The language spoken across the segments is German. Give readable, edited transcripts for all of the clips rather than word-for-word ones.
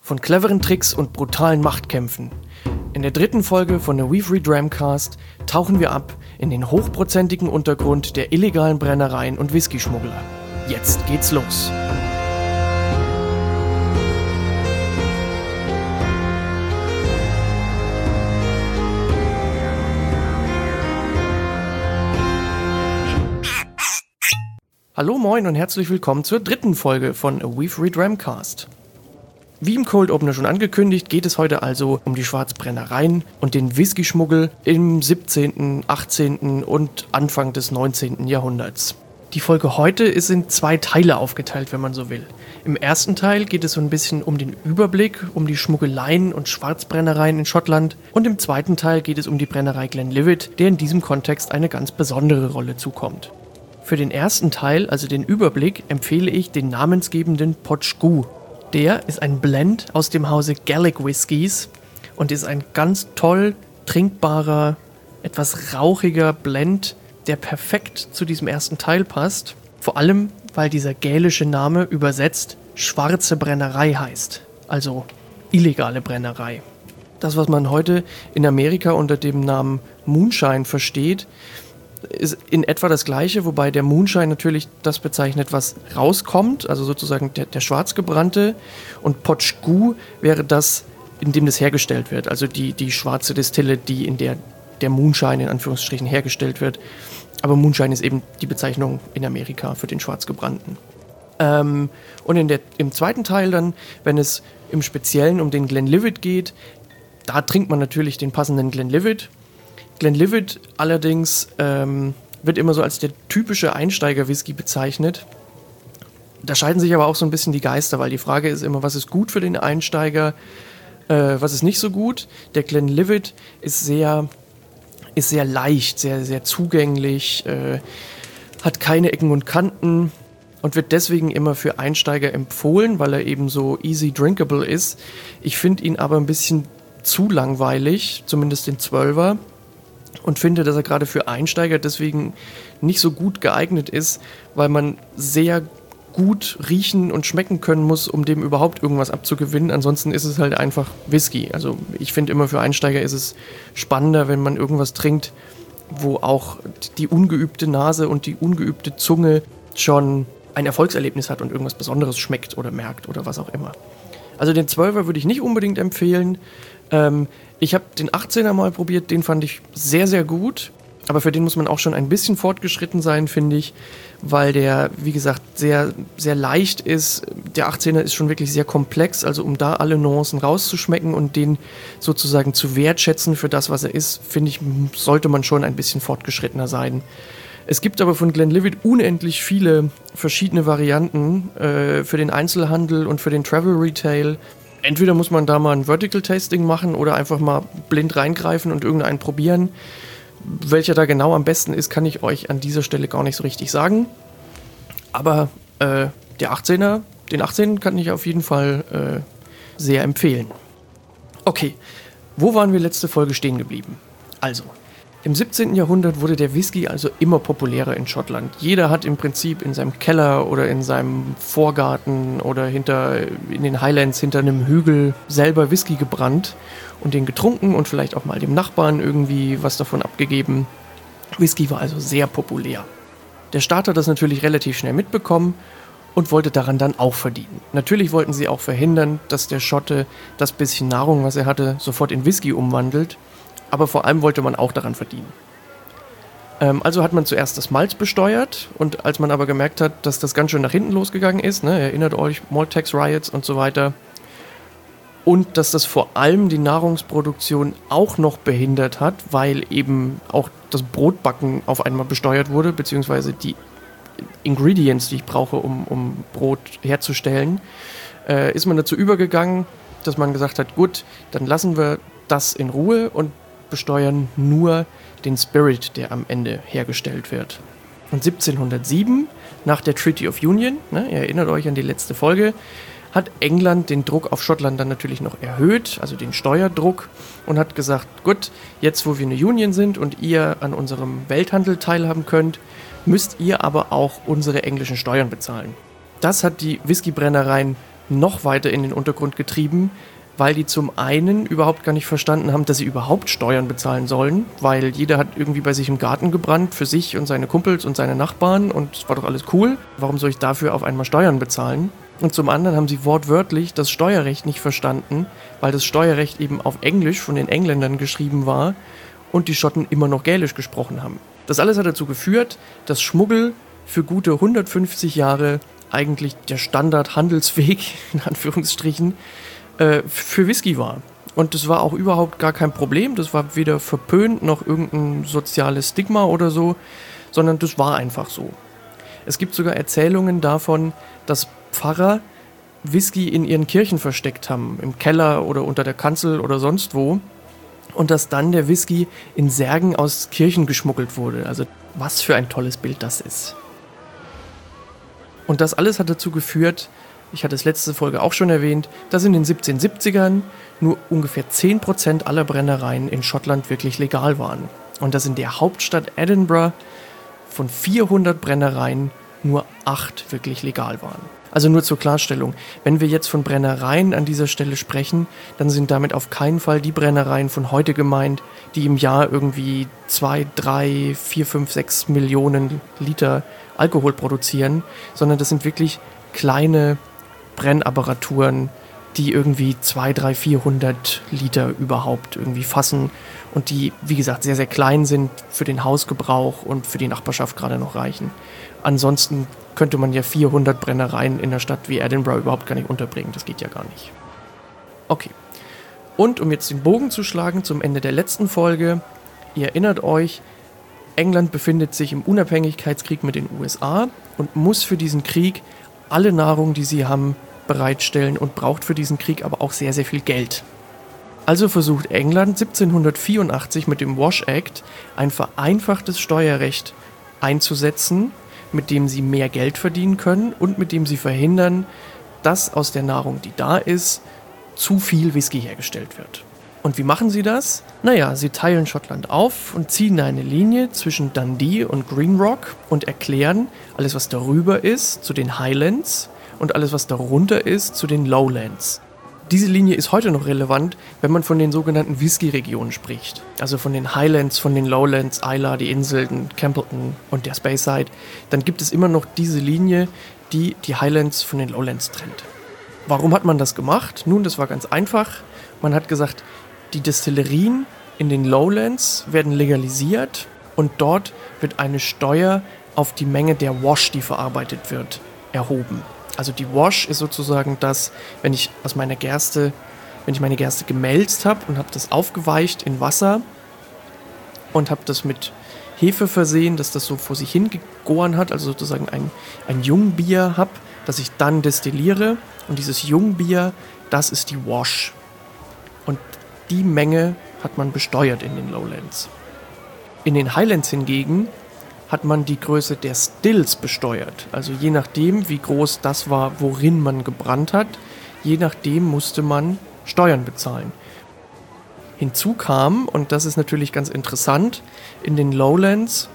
Von cleveren Tricks und brutalen Machtkämpfen. In der 3. Folge von der We've Read Dramcast tauchen wir ab in den hochprozentigen Untergrund der illegalen Brennereien und Whisky-Schmuggler. Jetzt geht's los. Hallo, moin und herzlich willkommen zur 3. Folge von A We've Read Dramcast. Wie im Cold Opener schon angekündigt, geht es heute also um die Schwarzbrennereien und den Whisky-Schmuggel im 17., 18. und Anfang des 19. Jahrhunderts. Die Folge heute ist in 2 Teile aufgeteilt, wenn man so will. Im ersten Teil geht es so ein bisschen um den Überblick, um die Schmuggeleien und Schwarzbrennereien in Schottland. Und im zweiten Teil geht es um die Brennerei Glenlivet, der in diesem Kontext eine ganz besondere Rolle zukommt. Für den ersten Teil, also den Überblick, empfehle ich den namensgebenden Potchgoo. Der ist ein Blend aus dem Hause Gaelic Whiskies und ist ein ganz toll trinkbarer, etwas rauchiger Blend, der perfekt zu diesem ersten Teil passt. Vor allem, weil dieser gälische Name übersetzt schwarze Brennerei heißt, also illegale Brennerei. Das, was man heute in Amerika unter dem Namen Moonshine versteht, ist in etwa das Gleiche, wobei der Moonshine natürlich das bezeichnet, was rauskommt, also sozusagen der schwarzgebrannte, und Potchgoo wäre das, in dem das hergestellt wird, also die schwarze Distille, die in der Moonshine in Anführungsstrichen hergestellt wird. Aber Moonshine ist eben die Bezeichnung in Amerika für den schwarzgebrannten. Und im zweiten Teil dann, wenn es im Speziellen um den Glenlivet geht, da trinkt man natürlich den passenden Glenlivet. Glenlivet allerdings wird immer so als der typische Einsteiger-Whisky bezeichnet. Da scheiden sich aber auch so ein bisschen die Geister, weil die Frage ist immer, was ist gut für den Einsteiger, was ist nicht so gut. Der Glenlivet ist sehr leicht, sehr, sehr zugänglich, hat keine Ecken und Kanten und wird deswegen immer für Einsteiger empfohlen, weil er eben so easy drinkable ist. Ich finde ihn aber ein bisschen zu langweilig, zumindest den 12er. Und finde, dass er gerade für Einsteiger deswegen nicht so gut geeignet ist, weil man sehr gut riechen und schmecken können muss, um dem überhaupt irgendwas abzugewinnen. Ansonsten ist es halt einfach Whisky. Also ich finde immer, für Einsteiger ist es spannender, wenn man irgendwas trinkt, wo auch die ungeübte Nase und die ungeübte Zunge schon ein Erfolgserlebnis hat und irgendwas Besonderes schmeckt oder merkt oder was auch immer. Also den 12er würde ich nicht unbedingt empfehlen. Ich habe den 18er mal probiert, den fand ich sehr, sehr gut. Aber für den muss man auch schon ein bisschen fortgeschritten sein, finde ich, weil der, wie gesagt, sehr, sehr leicht ist. Der 18er ist schon wirklich sehr komplex, also um da alle Nuancen rauszuschmecken und den sozusagen zu wertschätzen für das, was er ist, finde ich, sollte man schon ein bisschen fortgeschrittener sein. Es gibt aber von Glenlivet unendlich viele verschiedene Varianten für den Einzelhandel und für den Travel Retail. Entweder muss man da mal ein Vertical Tasting machen oder einfach mal blind reingreifen und irgendeinen probieren. Welcher da genau am besten ist, kann ich euch an dieser Stelle gar nicht so richtig sagen. Aber den 18 kann ich auf jeden Fall sehr empfehlen. Okay, wo waren wir letzte Folge stehen geblieben? Also, im 17. Jahrhundert wurde der Whisky also immer populärer in Schottland. Jeder hat im Prinzip in seinem Keller oder in seinem Vorgarten oder in den Highlands hinter einem Hügel selber Whisky gebrannt und den getrunken und vielleicht auch mal dem Nachbarn irgendwie was davon abgegeben. Whisky war also sehr populär. Der Staat hat das natürlich relativ schnell mitbekommen und wollte daran dann auch verdienen. Natürlich wollten sie auch verhindern, dass der Schotte das bisschen Nahrung, was er hatte, sofort in Whisky umwandelt. Aber vor allem wollte man auch daran verdienen. Also hat man zuerst das Malz besteuert und als man aber gemerkt hat, dass das ganz schön nach hinten losgegangen ist, erinnert euch, Malt Tax Riots und so weiter, und dass das vor allem die Nahrungsproduktion auch noch behindert hat, weil eben auch das Brotbacken auf einmal besteuert wurde, beziehungsweise die Ingredients, die ich brauche, um Brot herzustellen, ist man dazu übergegangen, dass man gesagt hat, gut, dann lassen wir das in Ruhe und besteuern nur den Spirit, der am Ende hergestellt wird. Und 1707, nach der Treaty of Union, ihr erinnert euch an die letzte Folge, hat England den Druck auf Schottland dann natürlich noch erhöht, also den Steuerdruck, und hat gesagt, gut, jetzt wo wir eine Union sind und ihr an unserem Welthandel teilhaben könnt, müsst ihr aber auch unsere englischen Steuern bezahlen. Das hat die Whiskybrennereien noch weiter in den Untergrund getrieben, weil die zum einen überhaupt gar nicht verstanden haben, dass sie überhaupt Steuern bezahlen sollen, weil jeder hat irgendwie bei sich im Garten gebrannt, für sich und seine Kumpels und seine Nachbarn und es war doch alles cool. Warum soll ich dafür auf einmal Steuern bezahlen? Und zum anderen haben sie wortwörtlich das Steuerrecht nicht verstanden, weil das Steuerrecht eben auf Englisch von den Engländern geschrieben war und die Schotten immer noch Gälisch gesprochen haben. Das alles hat dazu geführt, dass Schmuggel für gute 150 Jahre eigentlich der Standard-Handelsweg, in Anführungsstrichen, für Whisky war. Und das war auch überhaupt gar kein Problem. Das war weder verpönt noch irgendein soziales Stigma oder so, sondern das war einfach so. Es gibt sogar Erzählungen davon, dass Pfarrer Whisky in ihren Kirchen versteckt haben, im Keller oder unter der Kanzel oder sonst wo. Und dass dann der Whisky in Särgen aus Kirchen geschmuggelt wurde. Also was für ein tolles Bild das ist. Und das alles hat dazu geführt, ich hatte es letzte Folge auch schon erwähnt, dass in den 1770ern nur ungefähr 10% aller Brennereien in Schottland wirklich legal waren. Und dass in der Hauptstadt Edinburgh von 400 Brennereien nur 8 wirklich legal waren. Also nur zur Klarstellung, wenn wir jetzt von Brennereien an dieser Stelle sprechen, dann sind damit auf keinen Fall die Brennereien von heute gemeint, die im Jahr irgendwie 2, 3, 4, 5, 6 Millionen Liter Alkohol produzieren, sondern das sind wirklich kleine Brennapparaturen, die irgendwie 200, 300, 400 Liter überhaupt irgendwie fassen und die, wie gesagt, sehr, sehr klein sind, für den Hausgebrauch und für die Nachbarschaft gerade noch reichen. Ansonsten könnte man ja 400 Brennereien in einer Stadt wie Edinburgh überhaupt gar nicht unterbringen. Das geht ja gar nicht. Okay. Und um jetzt den Bogen zu schlagen zum Ende der letzten Folge, ihr erinnert euch, England befindet sich im Unabhängigkeitskrieg mit den USA und muss für diesen Krieg alle Nahrung, die sie haben, bereitstellen und braucht für diesen Krieg aber auch sehr, sehr viel Geld. Also versucht England 1784 mit dem Wash Act ein vereinfachtes Steuerrecht einzusetzen, mit dem sie mehr Geld verdienen können und mit dem sie verhindern, dass aus der Nahrung, die da ist, zu viel Whisky hergestellt wird. Und wie machen sie das? Naja, sie teilen Schottland auf und ziehen eine Linie zwischen Dundee und Green Rock und erklären, alles was darüber ist, zu den Highlands und alles was darunter ist, zu den Lowlands. Diese Linie ist heute noch relevant, wenn man von den sogenannten Whisky-Regionen spricht. Also von den Highlands, von den Lowlands, Islay, die Inseln, Campbellton und der Speyside. Dann gibt es immer noch diese Linie, die die Highlands von den Lowlands trennt. Warum hat man das gemacht? Nun, das war ganz einfach. Man hat gesagt, die Destillerien in den Lowlands werden legalisiert und dort wird eine Steuer auf die Menge der Wash, die verarbeitet wird, erhoben. Also die Wash ist sozusagen das, wenn ich meine Gerste gemälzt habe und habe das aufgeweicht in Wasser und habe das mit Hefe versehen, dass das so vor sich hingegoren hat, also sozusagen ein Jungbier habe, das ich dann destilliere. Und dieses Jungbier, das ist die Wash. Und die Menge hat man besteuert in den Lowlands. In den Highlands hingegen hat man die Größe der Stills besteuert. Also je nachdem, wie groß das war, worin man gebrannt hat, je nachdem musste man Steuern bezahlen. Hinzu kam, und das ist natürlich ganz interessant, in den Lowlands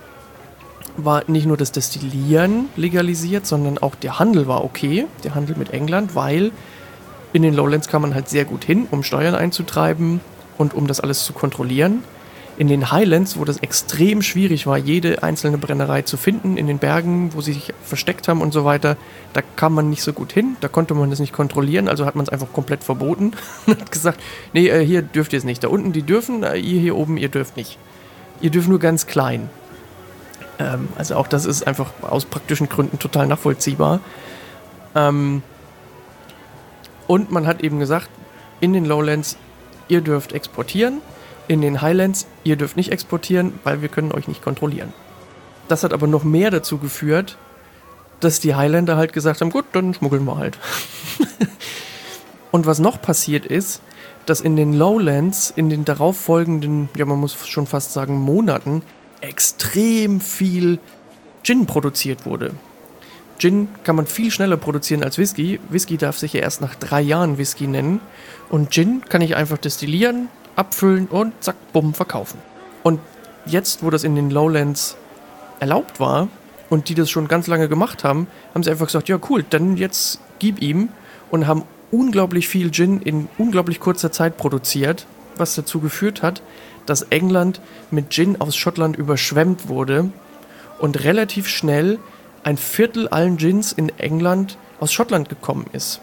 war nicht nur das Destillieren legalisiert, sondern auch der Handel war okay, der Handel mit England, weil in den Lowlands kam man halt sehr gut hin, um Steuern einzutreiben und um das alles zu kontrollieren. In den Highlands, wo das extrem schwierig war, jede einzelne Brennerei zu finden, in den Bergen, wo sie sich versteckt haben und so weiter, da kam man nicht so gut hin, da konnte man das nicht kontrollieren, also hat man es einfach komplett verboten und hat gesagt, nee, hier dürft ihr es nicht, da unten die dürfen, ihr hier oben, ihr dürft nicht. Ihr dürft nur ganz klein. Also auch das ist einfach aus praktischen Gründen total nachvollziehbar. Und man hat eben gesagt, in den Lowlands, ihr dürft exportieren, in den Highlands, ihr dürft nicht exportieren, weil wir können euch nicht kontrollieren. Das hat aber noch mehr dazu geführt, dass die Highlander halt gesagt haben, gut, dann schmuggeln wir halt. Und was noch passiert ist, dass in den Lowlands in den darauffolgenden, ja man muss schon fast sagen Monaten, extrem viel Gin produziert wurde. Gin kann man viel schneller produzieren als Whisky. Whisky darf sich ja erst nach 3 Jahren Whisky nennen. Und Gin kann ich einfach destillieren, abfüllen und zack, bumm, verkaufen. Und jetzt, wo das in den Lowlands erlaubt war und die das schon ganz lange gemacht haben, haben sie einfach gesagt, ja cool, dann jetzt gib ihm und haben unglaublich viel Gin in unglaublich kurzer Zeit produziert, was dazu geführt hat, dass England mit Gin aus Schottland überschwemmt wurde und relativ schnell ein Viertel allen Gins in England aus Schottland gekommen ist.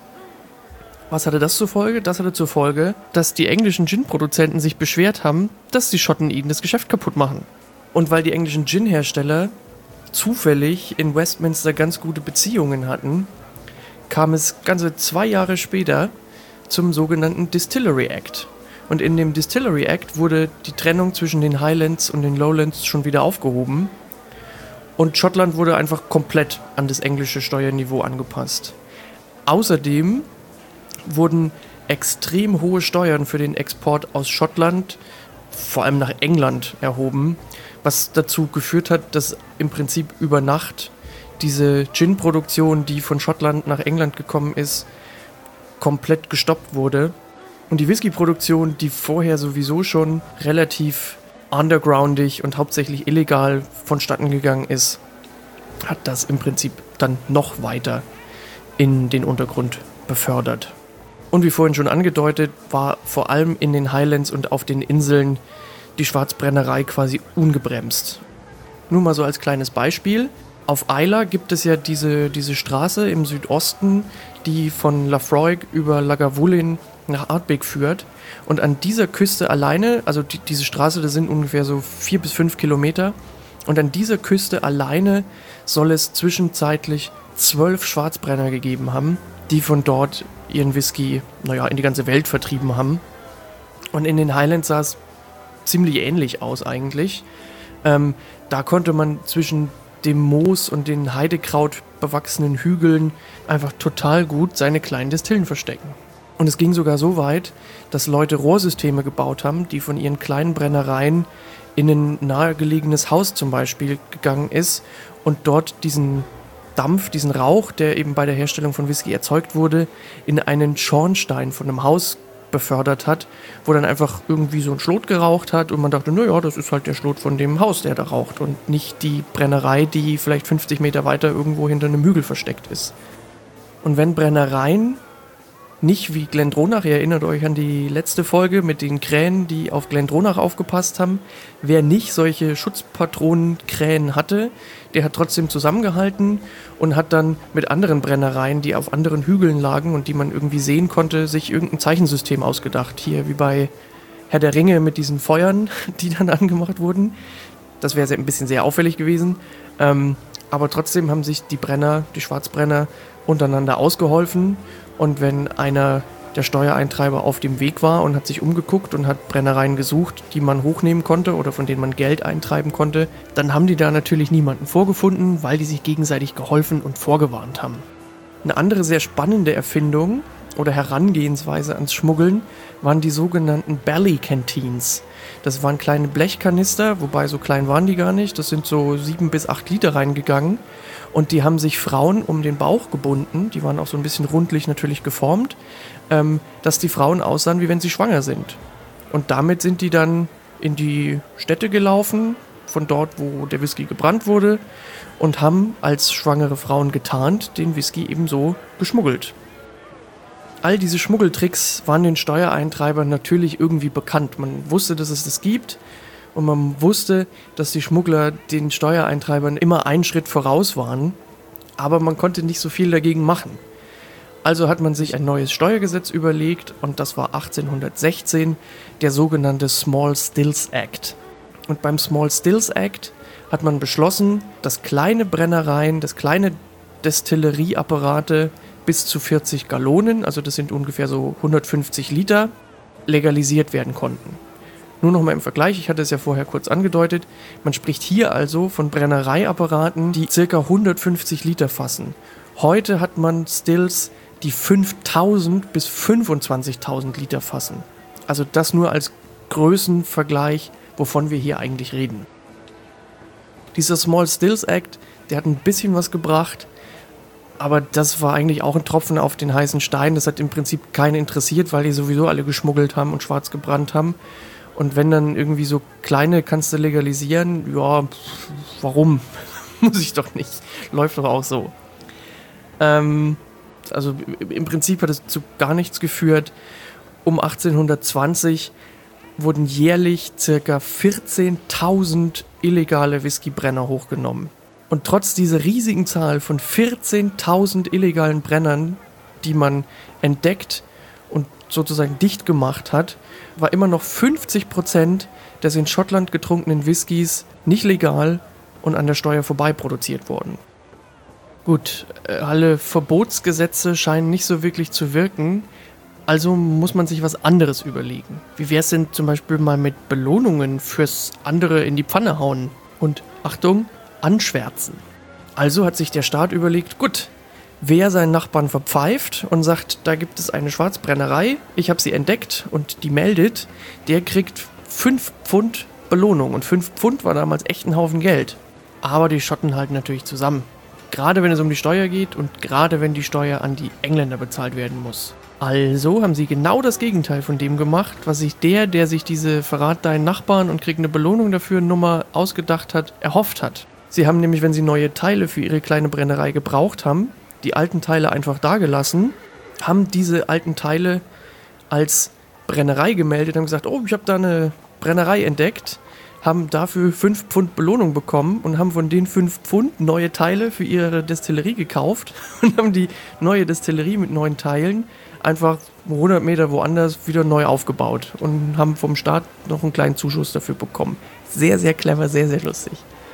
Was hatte das zur Folge? Das hatte zur Folge, dass die englischen Gin-Produzenten sich beschwert haben, dass die Schotten ihnen das Geschäft kaputt machen. Und weil die englischen Gin-Hersteller zufällig in Westminster ganz gute Beziehungen hatten, kam es ganze 2 Jahre später zum sogenannten Distillery Act. Und in dem Distillery Act wurde die Trennung zwischen den Highlands und den Lowlands schon wieder aufgehoben. Und Schottland wurde einfach komplett an das englische Steuerniveau angepasst. Außerdem wurden extrem hohe Steuern für den Export aus Schottland, vor allem nach England, erhoben, was dazu geführt hat, dass im Prinzip über Nacht diese Gin-Produktion, die von Schottland nach England gekommen ist, komplett gestoppt wurde. Und die Whisky-Produktion, die vorher sowieso schon relativ undergroundig und hauptsächlich illegal vonstatten gegangen ist, hat das im Prinzip dann noch weiter in den Untergrund befördert. Und wie vorhin schon angedeutet, war vor allem in den Highlands und auf den Inseln die Schwarzbrennerei quasi ungebremst. Nur mal so als kleines Beispiel. Auf Islay gibt es ja diese Straße im Südosten, die von Laphroaig über Lagavulin nach Ardbeg führt. Und an dieser Küste alleine, also diese Straße, das sind ungefähr so 4 bis 5 Kilometer. Und an dieser Küste alleine soll es zwischenzeitlich 12 Schwarzbrenner gegeben haben, die von dort ihren Whisky, in die ganze Welt vertrieben haben. Und in den Highlands sah es ziemlich ähnlich aus eigentlich. Da konnte man zwischen dem Moos und den Heidekraut bewachsenen Hügeln einfach total gut seine kleinen Destillen verstecken. Und es ging sogar so weit, dass Leute Rohrsysteme gebaut haben, die von ihren kleinen Brennereien in ein nahegelegenes Haus zum Beispiel gegangen ist und dort diesen Dampf, diesen Rauch, der eben bei der Herstellung von Whisky erzeugt wurde, in einen Schornstein von einem Haus befördert hat, wo dann einfach irgendwie so ein Schlot geraucht hat und man dachte, das ist halt der Schlot von dem Haus, der da raucht und nicht die Brennerei, die vielleicht 50 Meter weiter irgendwo hinter einem Hügel versteckt ist. Und wenn Brennereien nicht wie Glendronach, ihr erinnert euch an die letzte Folge mit den Krähen, die auf Glendronach aufgepasst haben. Wer nicht solche Schutzpatronenkrähen hatte, der hat trotzdem zusammengehalten und hat dann mit anderen Brennereien, die auf anderen Hügeln lagen und die man irgendwie sehen konnte, sich irgendein Zeichensystem ausgedacht. Hier wie bei Herr der Ringe mit diesen Feuern, die dann angemacht wurden. Das wäre ein bisschen sehr auffällig gewesen. Aber trotzdem haben sich die Schwarzbrenner, untereinander ausgeholfen. Und wenn einer der Steuereintreiber auf dem Weg war und hat sich umgeguckt und hat Brennereien gesucht, die man hochnehmen konnte oder von denen man Geld eintreiben konnte, dann haben die da natürlich niemanden vorgefunden, weil die sich gegenseitig geholfen und vorgewarnt haben. Eine andere sehr spannende Erfindung oder Herangehensweise ans Schmuggeln waren die sogenannten Belly Canteens. Das waren kleine Blechkanister, wobei so klein waren die gar nicht. Das sind so 7 bis 8 Liter reingegangen. Und die haben sich Frauen um den Bauch gebunden. Die waren auch so ein bisschen rundlich natürlich geformt, dass die Frauen aussahen, wie wenn sie schwanger sind. Und damit sind die dann in die Städte gelaufen, von dort, wo der Whisky gebrannt wurde, und haben als schwangere Frauen getarnt den Whisky ebenso geschmuggelt. All diese Schmuggeltricks waren den Steuereintreibern natürlich irgendwie bekannt. Man wusste, dass es das gibt und man wusste, dass die Schmuggler den Steuereintreibern immer einen Schritt voraus waren, aber man konnte nicht so viel dagegen machen. Also hat man sich ein neues Steuergesetz überlegt und das war 1816 der sogenannte Small Stills Act. Und beim Small Stills Act hat man beschlossen, dass kleine Brennereien, dass kleine Destillerieapparate bis zu 40 Gallonen, also das sind ungefähr so 150 Liter, legalisiert werden konnten. Nur noch mal im Vergleich, ich hatte es ja vorher kurz angedeutet, man spricht hier also von Brennereiapparaten, die ca. 150 Liter fassen. Heute hat man Stills, die 5.000 bis 25.000 Liter fassen. Also das nur als Größenvergleich, wovon wir hier eigentlich reden. Dieser Small Stills Act, der hat ein bisschen was gebracht, aber das war eigentlich auch ein Tropfen auf den heißen Stein. Das hat im Prinzip keinen interessiert, weil die sowieso alle geschmuggelt haben und schwarz gebrannt haben. Und wenn dann irgendwie so kleine kannst du legalisieren, ja, warum? Muss ich doch nicht. Läuft doch auch so. Also im Prinzip hat es zu gar nichts geführt. Um 1820 wurden jährlich ca. 14.000 illegale Whiskybrenner hochgenommen. Und trotz dieser riesigen Zahl von 14.000 illegalen Brennern, die man entdeckt und sozusagen dicht gemacht hat, war immer noch 50% des in Schottland getrunkenen Whiskys nicht legal und an der Steuer vorbei produziert worden. Gut, alle Verbotsgesetze scheinen nicht so wirklich zu wirken, also muss man sich was anderes überlegen. Wie wäre es denn zum Beispiel mal mit Belohnungen fürs andere in die Pfanne hauen und, Achtung, anschwärzen? Also hat sich der Staat überlegt, gut, wer seinen Nachbarn verpfeift und sagt, da gibt es eine Schwarzbrennerei, ich habe sie entdeckt und die meldet, der kriegt 5 Pfund Belohnung. Und 5 Pfund war damals echt ein Haufen Geld. Aber die Schotten halten natürlich zusammen. Gerade wenn es um die Steuer geht und gerade wenn die Steuer an die Engländer bezahlt werden muss. Also haben sie genau das Gegenteil von dem gemacht, was sich der sich diese Verrat deinen Nachbarn und kriegt eine Belohnung dafür Nummer ausgedacht hat, erhofft hat. Sie haben nämlich, wenn sie neue Teile für ihre kleine Brennerei gebraucht haben, die alten Teile einfach dagelassen, haben diese alten Teile als Brennerei gemeldet und gesagt, oh, ich habe da eine Brennerei entdeckt, haben dafür 5 Pfund Belohnung bekommen und haben von den 5 Pfund neue Teile für ihre Destillerie gekauft und haben die neue Destillerie mit neuen Teilen einfach 100 Meter woanders wieder neu aufgebaut und haben vom Staat noch einen kleinen Zuschuss dafür bekommen. Sehr, sehr clever, sehr, sehr lustig.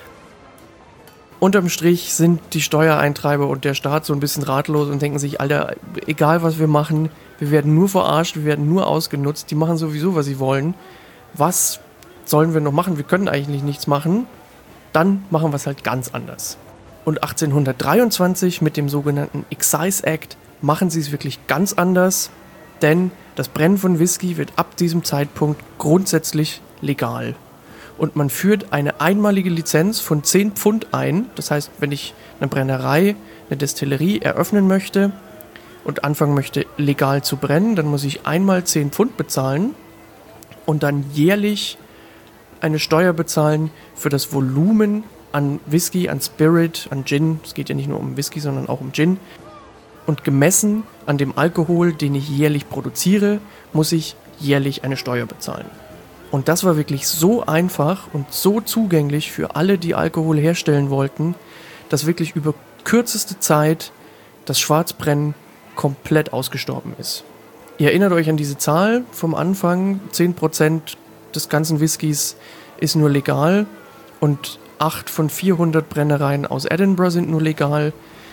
Unterm Strich sind die Steuereintreiber und der Staat so ein bisschen ratlos und denken sich, Alter, egal was wir machen, wir werden nur verarscht, wir werden nur ausgenutzt, die machen sowieso, was sie wollen. Was sollen wir noch machen? Wir können eigentlich nichts machen. Dann machen wir es halt ganz anders. Und 1823 mit dem sogenannten Excise Act machen sie es wirklich ganz anders, denn das Brennen von Whisky wird ab diesem Zeitpunkt grundsätzlich legal. Und man führt eine einmalige Lizenz von 10 Pfund ein. Das heißt, wenn ich eine Brennerei, eine Destillerie eröffnen möchte und anfangen möchte, legal zu brennen, dann muss ich einmal 10 Pfund bezahlen und dann jährlich eine Steuer bezahlen für das Volumen an Whisky, an Spirit, an Gin. Es geht ja nicht nur um Whisky, sondern auch um Gin. Und gemessen an dem Alkohol, den ich jährlich produziere, muss ich jährlich eine Steuer bezahlen. Und das war wirklich so einfach und so zugänglich für alle, die Alkohol herstellen wollten, dass wirklich über kürzeste Zeit das Schwarzbrennen komplett ausgestorben ist. Ihr erinnert euch an diese Zahl vom Anfang, 10% des ganzen Whiskys ist nur legal und 8 von 400 Brennereien aus Edinburgh sind nur legal.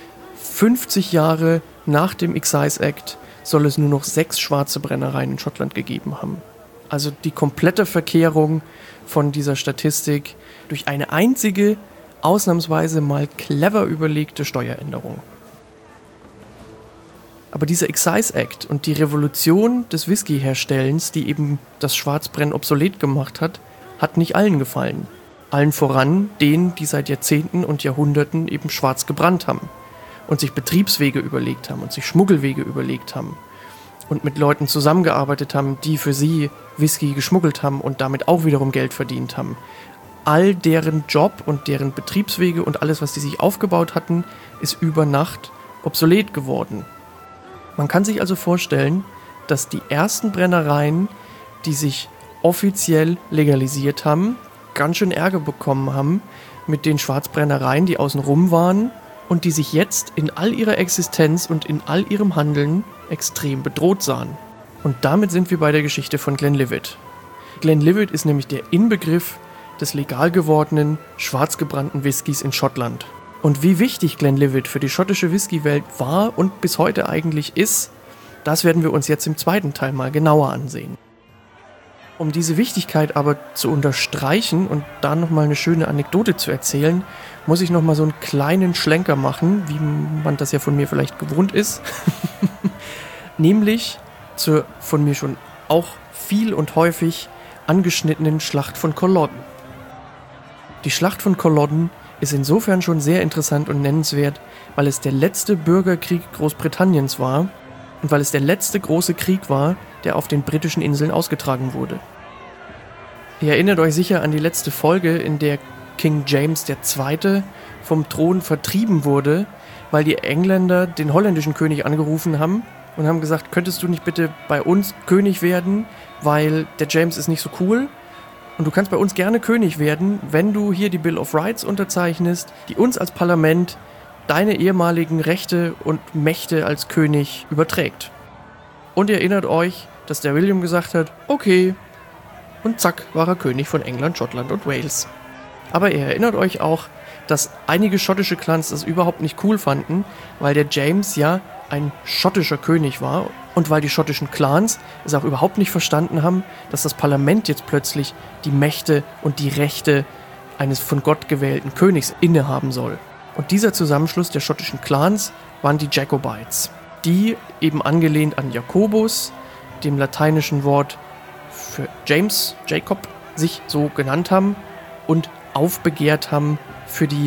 50 Jahre nach dem Excise Act soll es nur noch 6 schwarze Brennereien in Schottland gegeben haben. Also die komplette Verkehrung von dieser Statistik durch eine einzige, ausnahmsweise mal clever überlegte Steueränderung. Aber dieser Excise Act und die Revolution des Whisky-Herstellens, die eben das Schwarzbrennen obsolet gemacht hat, hat nicht allen gefallen. Allen voran denen, die seit Jahrzehnten und Jahrhunderten eben schwarz gebrannt haben und sich Betriebswege überlegt haben und sich Schmuggelwege überlegt haben und mit Leuten zusammengearbeitet haben, die für sie Whisky geschmuggelt haben und damit auch wiederum Geld verdient haben. All deren Job und deren Betriebswege und alles, was die sich aufgebaut hatten, ist über Nacht obsolet geworden. Man kann sich also vorstellen, dass die ersten Brennereien, die sich offiziell legalisiert haben, ganz schön Ärger bekommen haben mit den Schwarzbrennereien, die außenrum waren und die sich jetzt in all ihrer Existenz und in all ihrem Handeln extrem bedroht sahen. Und damit sind wir bei der Geschichte von Glenlivet. Glenlivet ist nämlich der Inbegriff des legal gewordenen, schwarz gebrannten Whiskys in Schottland. Und wie wichtig Glenlivet für die schottische Whiskywelt war und bis heute eigentlich ist, das werden wir uns jetzt im zweiten Teil mal genauer ansehen. Um diese Wichtigkeit aber zu unterstreichen und da nochmal eine schöne Anekdote zu erzählen, muss ich nochmal so einen kleinen Schlenker machen, wie man das ja von mir vielleicht gewohnt ist. Nämlich zur von mir schon auch viel und häufig angeschnittenen Schlacht von Culloden. Die Schlacht von Culloden ist insofern schon sehr interessant und nennenswert, weil es der letzte Bürgerkrieg Großbritanniens war und weil es der letzte große Krieg war, der auf den britischen Inseln ausgetragen wurde. Ihr erinnert euch sicher an die letzte Folge, in der King James II. Vom Thron vertrieben wurde, weil die Engländer den holländischen König angerufen haben und haben gesagt, könntest du nicht bitte bei uns König werden, weil der James ist nicht so cool und du kannst bei uns gerne König werden, wenn du hier die Bill of Rights unterzeichnest, die uns als Parlament deine ehemaligen Rechte und Mächte als König überträgt. Und ihr erinnert euch, dass der William gesagt hat, okay, und zack, war er König von England, Schottland und Wales. Aber ihr erinnert euch auch, dass einige schottische Clans das überhaupt nicht cool fanden, weil der James ja ein schottischer König war und weil die schottischen Clans es auch überhaupt nicht verstanden haben, dass das Parlament jetzt plötzlich die Mächte und die Rechte eines von Gott gewählten Königs innehaben soll. Und dieser Zusammenschluss der schottischen Clans waren die Jacobites, die eben angelehnt an Jakobus, dem lateinischen Wort für James, Jacob, sich so genannt haben und aufbegehrt haben für die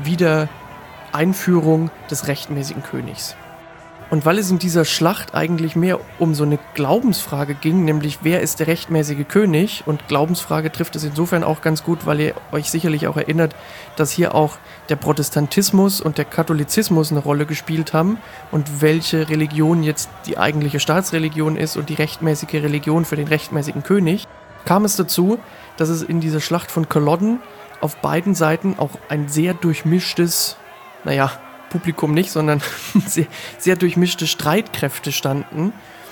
Wiedereinführung des rechtmäßigen Königs. Und weil es in dieser Schlacht eigentlich mehr um so eine Glaubensfrage ging, nämlich wer ist der rechtmäßige König, und Glaubensfrage trifft es insofern auch ganz gut, weil ihr euch sicherlich auch erinnert, dass hier auch der Protestantismus und der Katholizismus eine Rolle gespielt haben und welche Religion jetzt die eigentliche Staatsreligion ist und die rechtmäßige Religion für den rechtmäßigen König, kam es dazu, dass es in dieser Schlacht von Culloden auf beiden Seiten auch ein sehr durchmischtes, Publikum nicht, sondern sehr, sehr durchmischte Streitkräfte standen.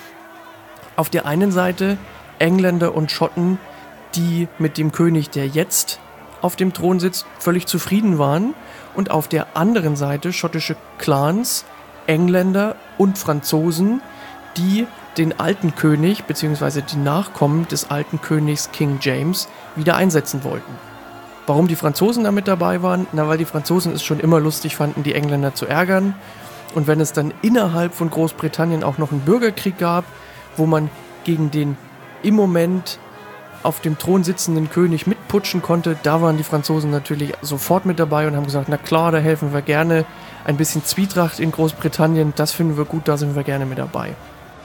Auf der einen Seite Engländer und Schotten, die mit dem König, der jetzt auf dem Thron sitzt, völlig zufrieden waren. Und auf der anderen Seite schottische Clans, Engländer und Franzosen, die den alten König bzw. die Nachkommen des alten Königs King James wieder einsetzen wollten. Warum die Franzosen da mit dabei waren? Weil die Franzosen es schon immer lustig fanden, die Engländer zu ärgern. Und wenn es dann innerhalb von Großbritannien auch noch einen Bürgerkrieg gab, wo man gegen den im Moment auf dem Thron sitzenden König mitputschen konnte, da waren die Franzosen natürlich sofort mit dabei und haben gesagt, na klar, da helfen wir gerne. Ein bisschen Zwietracht in Großbritannien, das finden wir gut, da sind wir gerne mit dabei.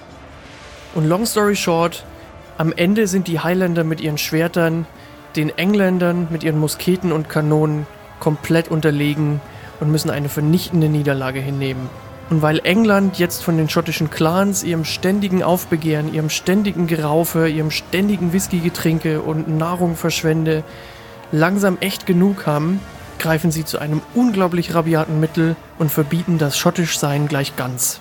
Und long story short, am Ende sind die Highlander mit ihren Schwertern den Engländern mit ihren Musketen und Kanonen komplett unterlegen und müssen eine vernichtende Niederlage hinnehmen. Und weil England jetzt von den schottischen Clans, ihrem ständigen Aufbegehren, ihrem ständigen Geraufe, ihrem ständigen Whisky-Getrinke und Nahrung-Verschwende langsam echt genug haben, greifen sie zu einem unglaublich rabiaten Mittel und verbieten das Schottischsein gleich ganz.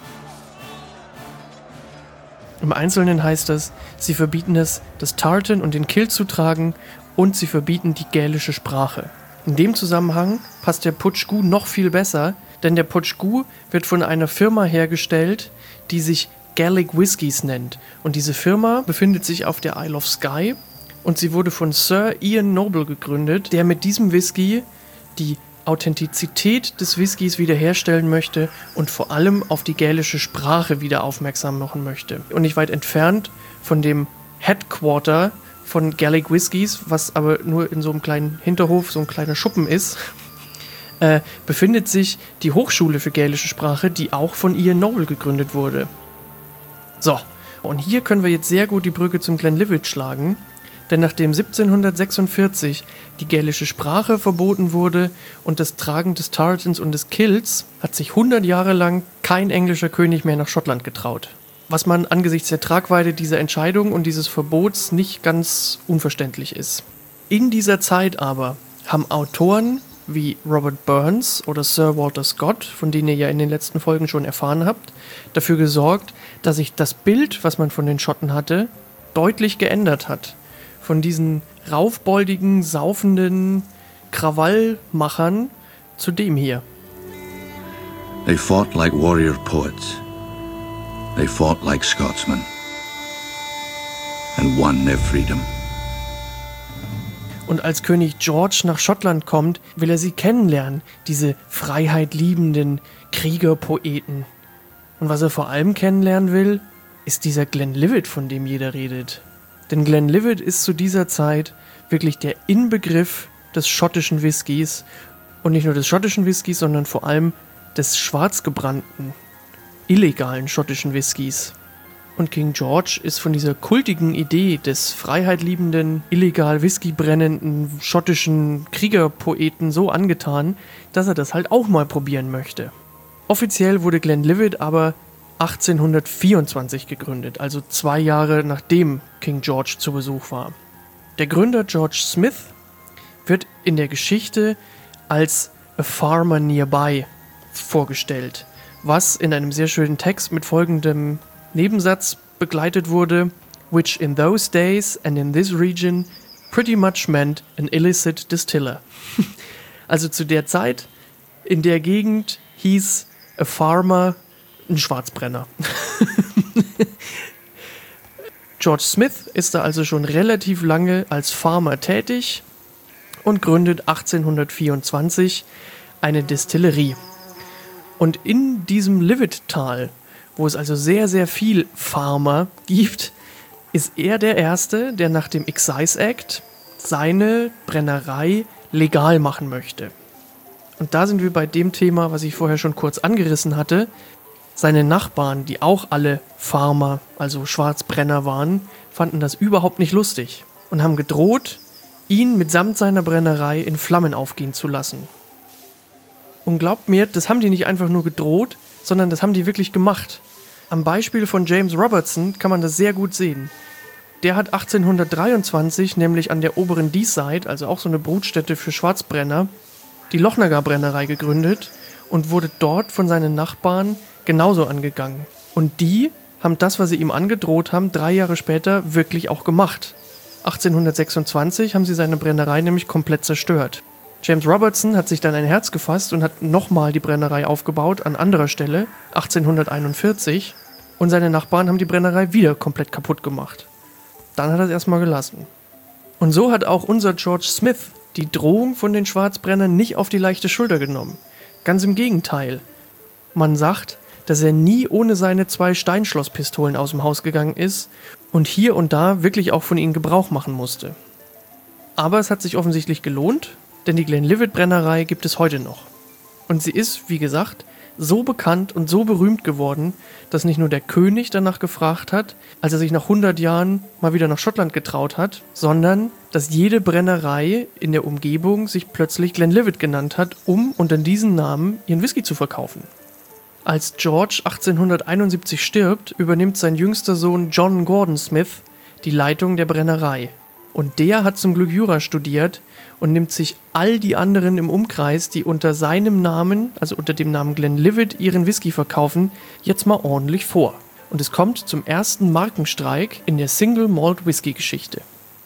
Im Einzelnen heißt das, sie verbieten es, das Tartan und den Kilt zu tragen, und sie verbieten die gälische Sprache. In dem Zusammenhang passt der Potchgoo noch viel besser, denn der Potchgoo wird von einer Firma hergestellt, die sich Gaelic Whiskies nennt. Und diese Firma befindet sich auf der Isle of Skye und sie wurde von Sir Ian Noble gegründet, der mit diesem Whisky die Authentizität des Whiskys wiederherstellen möchte und vor allem auf die gälische Sprache wieder aufmerksam machen möchte. Und nicht weit entfernt von dem Headquarter von Gaelic Whiskies, was aber nur in so einem kleinen Hinterhof, so ein kleiner Schuppen ist, befindet sich die Hochschule für gälische Sprache, die auch von Ian Noble gegründet wurde. So, und hier können wir jetzt sehr gut die Brücke zum Glenlivet schlagen, denn nachdem 1746 die gälische Sprache verboten wurde und das Tragen des Tartans und des Kilts, hat sich 100 Jahre lang kein englischer König mehr nach Schottland getraut. Was man angesichts der Tragweite dieser Entscheidung und dieses Verbots nicht ganz unverständlich ist. In dieser Zeit aber haben Autoren wie Robert Burns oder Sir Walter Scott, von denen ihr ja in den letzten Folgen schon erfahren habt, dafür gesorgt, dass sich das Bild, was man von den Schotten hatte, deutlich geändert hat. Von diesen raufboldigen, saufenden Krawallmachern zu dem hier. They fought like warrior poets. They fought like Scotsmen and won their freedom. Und als König George nach Schottland kommt, will er sie kennenlernen, diese freiheitliebenden Kriegerpoeten. Und was er vor allem kennenlernen will, ist dieser Glenlivet, von dem jeder redet. Denn Glenlivet ist zu dieser Zeit wirklich der Inbegriff des schottischen Whiskys. Und nicht nur des schottischen Whiskys, sondern vor allem des schwarzgebrannten, illegalen schottischen Whiskys. Und King George ist von dieser kultigen Idee des freiheitliebenden, illegal Whisky brennenden schottischen Kriegerpoeten so angetan, dass er das halt auch mal probieren möchte. Offiziell wurde Glenlivet aber 1824 gegründet, also 2 Jahre nachdem King George zu Besuch war. Der Gründer George Smith wird in der Geschichte als a farmer nearby vorgestellt, was in einem sehr schönen Text mit folgendem Nebensatz begleitet wurde, which in those days and in this region pretty much meant an illicit distiller. Also zu der Zeit, in der Gegend hieß a farmer ein Schwarzbrenner. George Smith ist da also schon relativ lange als Farmer tätig und gründet 1824 eine Distillerie. Und in diesem Livet-Tal, wo es also sehr, sehr viel Farmer gibt, ist er der Erste, der nach dem Excise Act seine Brennerei legal machen möchte. Und da sind wir bei dem Thema, was ich vorher schon kurz angerissen hatte. Seine Nachbarn, die auch alle Farmer, also Schwarzbrenner waren, fanden das überhaupt nicht lustig und haben gedroht, ihn mitsamt seiner Brennerei in Flammen aufgehen zu lassen. Und glaubt mir, das haben die nicht einfach nur gedroht, sondern das haben die wirklich gemacht. Am Beispiel von James Robertson kann man das sehr gut sehen. Der hat 1823 nämlich an der oberen Deeside, also auch so eine Brutstätte für Schwarzbrenner, die Lochnagar-Brennerei gegründet und wurde dort von seinen Nachbarn genauso angegangen. Und die haben das, was sie ihm angedroht haben, 3 Jahre später wirklich auch gemacht. 1826 haben sie seine Brennerei nämlich komplett zerstört. James Robertson hat sich dann ein Herz gefasst und hat nochmal die Brennerei aufgebaut an anderer Stelle, 1841, und seine Nachbarn haben die Brennerei wieder komplett kaputt gemacht. Dann hat er es erstmal gelassen. Und so hat auch unser George Smith die Drohung von den Schwarzbrennern nicht auf die leichte Schulter genommen. Ganz im Gegenteil. Man sagt, dass er nie ohne seine 2 Steinschlosspistolen aus dem Haus gegangen ist und hier und da wirklich auch von ihnen Gebrauch machen musste. Aber es hat sich offensichtlich gelohnt, denn die Glenlivet-Brennerei gibt es heute noch. Und sie ist, wie gesagt, so bekannt und so berühmt geworden, dass nicht nur der König danach gefragt hat, als er sich nach 100 Jahren mal wieder nach Schottland getraut hat, sondern dass jede Brennerei in der Umgebung sich plötzlich Glenlivet genannt hat, um unter diesem Namen ihren Whisky zu verkaufen. Als George 1871 stirbt, übernimmt sein jüngster Sohn John Gordon Smith die Leitung der Brennerei. Und der hat zum Glück Jura studiert und nimmt sich all die anderen im Umkreis, die unter seinem Namen, also unter dem Namen Glenlivet, ihren Whisky verkaufen, jetzt mal ordentlich vor. Und es kommt zum ersten Markenstreik in der Single Malt Whisky Geschichte.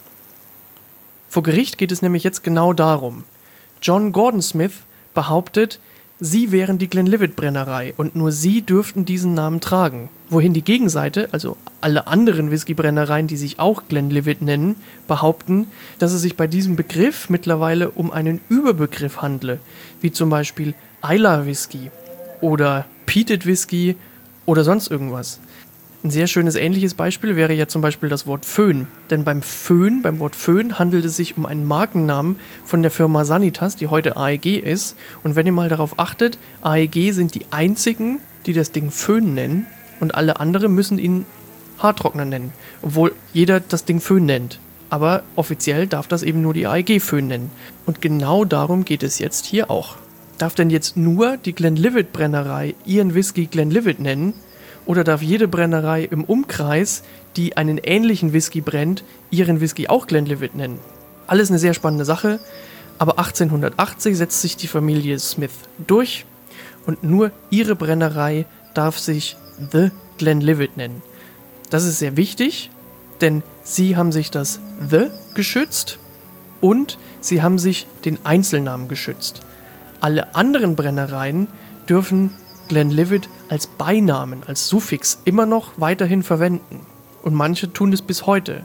Vor Gericht geht es nämlich jetzt genau darum. John Gordon Smith behauptet, sie wären die Glenlivet-Brennerei und nur sie dürften diesen Namen tragen. Wohin die Gegenseite, also alle anderen Whiskybrennereien, die sich auch Glenlivet nennen, behaupten, dass es sich bei diesem Begriff mittlerweile um einen Überbegriff handle, wie zum Beispiel Islay Whisky oder Peated Whisky oder sonst irgendwas. Ein sehr schönes ähnliches Beispiel wäre ja zum Beispiel das Wort Föhn. Denn beim Wort Föhn handelt es sich um einen Markennamen von der Firma Sanitas, die heute AEG ist. Und wenn ihr mal darauf achtet, AEG sind die einzigen, die das Ding Föhn nennen und alle anderen müssen ihn Haartrockner nennen. Obwohl jeder das Ding Föhn nennt. Aber offiziell darf das eben nur die AEG Föhn nennen. Und genau darum geht es jetzt hier auch. Darf denn jetzt nur die Glenlivet-Brennerei ihren Whisky Glenlivet nennen? Oder darf jede Brennerei im Umkreis, die einen ähnlichen Whisky brennt, ihren Whisky auch Glenlivet nennen? Alles eine sehr spannende Sache, aber 1880 setzt sich die Familie Smith durch und nur ihre Brennerei darf sich The Glenlivet nennen. Das ist sehr wichtig, denn sie haben sich das The geschützt und sie haben sich den Einzelnamen geschützt. Alle anderen Brennereien dürfen Glenlivet als Beinamen, als Suffix immer noch weiterhin verwenden. Und manche tun es bis heute.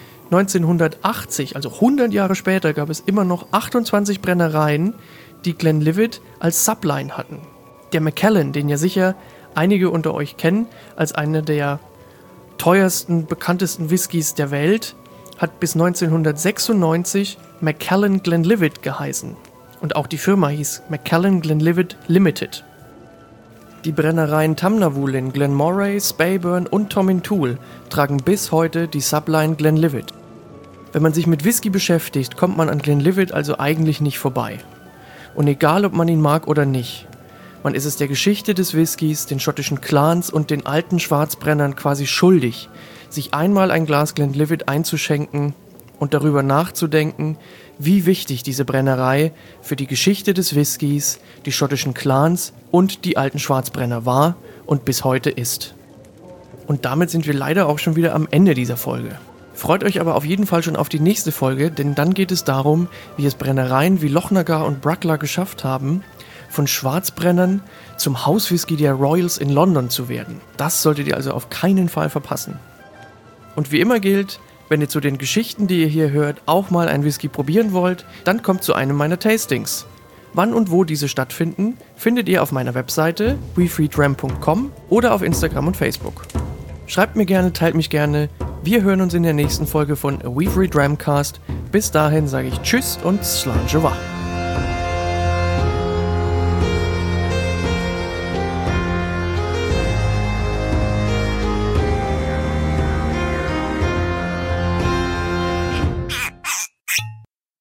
1980, also 100 Jahre später, gab es immer noch 28 Brennereien, die Glenlivet als Subline hatten. Der Macallan, den ja sicher einige unter euch kennen, als einer der teuersten, bekanntesten Whiskys der Welt, hat bis 1996 Macallan Glenlivet geheißen. Und auch die Firma hieß Macallan Glenlivet Limited. Die Brennereien Tamnavulin, Glenmoray, Speyburn und Tomintoul tragen bis heute die Subline Glenlivet. Wenn man sich mit Whisky beschäftigt, kommt man an Glenlivet also eigentlich nicht vorbei. Und egal, ob man ihn mag oder nicht. Man ist es der Geschichte des Whiskys, den schottischen Clans und den alten Schwarzbrennern quasi schuldig, sich einmal ein Glas Glenlivet einzuschenken und darüber nachzudenken, wie wichtig diese Brennerei für die Geschichte des Whiskys, die schottischen Clans und die alten Schwarzbrenner war und bis heute ist. Und damit sind wir leider auch schon wieder am Ende dieser Folge. Freut euch aber auf jeden Fall schon auf die nächste Folge, denn dann geht es darum, wie es Brennereien wie Lochnagar und Bruckler geschafft haben, von Schwarzbrennern zum Hauswhisky der Royals in London zu werden. Das solltet ihr also auf keinen Fall verpassen. Und wie immer gilt, wenn ihr zu den Geschichten, die ihr hier hört, auch mal ein Whisky probieren wollt, dann kommt zu einem meiner Tastings. Wann und wo diese stattfinden, findet ihr auf meiner Webseite weefreedram.com oder auf Instagram und Facebook. Schreibt mir gerne, teilt mich gerne. Wir hören uns in der nächsten Folge von A We've Read Ramcast. Bis dahin sage ich Tschüss und Slán Jova.